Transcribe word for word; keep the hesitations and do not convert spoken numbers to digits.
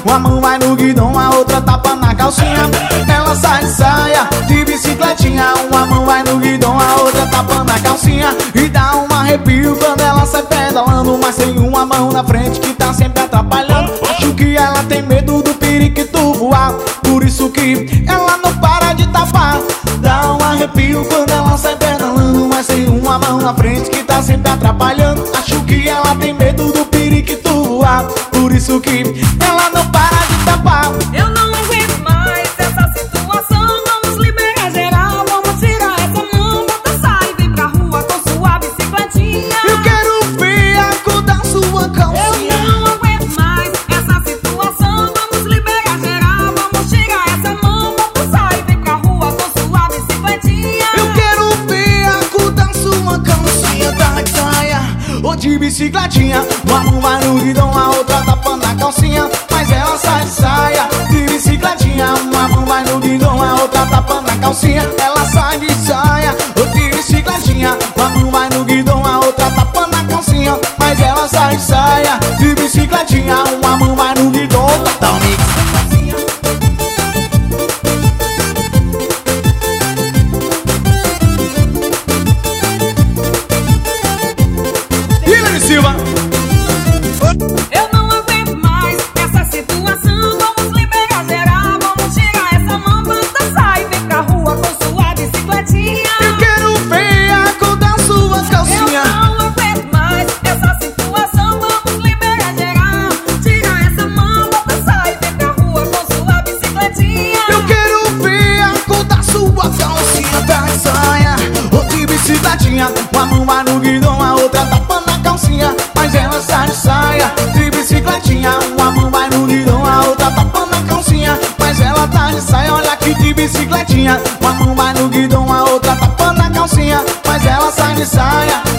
uma mão vai no guidão, a outra tapa na calcinha. Ela sai de saia, de bicicletinha, uma mão vai no guidão, a outra tapa na calcinha. E dá um arrepio quando ela sai pedalando, mas tem uma mão na frente que tá sempre atrapalhando. Acho que ela tem medo do periquito voar, por isso que ela não para de tapar. Dá um arrepio quando ela sai pedalando, mas tem uma mão na frente que tá sempre atrapalhando. Acho que ela tem medo do periquito voar, por isso que ela não para de tapar. Eu não aguento mais essa situação, vamos liberar geral, vamos tirar essa mão, bota sai, vem pra rua com sua bicicletinha. Eu quero ver a cor da sua calcinha. Eu não aguento mais essa situação, vamos liberar geral, vamos tirar essa mão, bota sai, vem pra rua com sua bicicletinha. Eu quero ver a cor da sua calcinha, tá de saia ou de bicicletinha. Uma mão vai no guidão, a outra tapa na calcinha, mas ela sai de saia de bicicletinha. Uma mão vai no guidão, a outra tapa na calcinha. Ela sai de saia ou de bicicletinha. Uma mão vai no guidão, a outra tapa na calcinha, mas ela sai de saia de bicicletinha. Uma mão vai no guidão, tá um mix. Silva. Eu não aguento mais essa situação, vamos liberar geral, vamos tirar essa mão, bota sai, vem pra rua com sua bicicletinha. Eu quero ver a cor da sua calcinha. Eu não aguento mais essa situação, vamos liberar geral, tira essa mão, bota sai, vem pra rua com sua bicicletinha. Eu quero ver a cor da sua calcinha, tá de saia ou de bicicletinha. Uma mão vai no guidão, a outra tapa na calcinha, mas ela sai de saia de bicicletinha. Uma mão vai no guidão, a outra tapa na calcinha, mas ela tá de saia, olha aqui de bicicletinha. Uma mão vai no guidão, a outra tapa na calcinha, mas ela sai de saia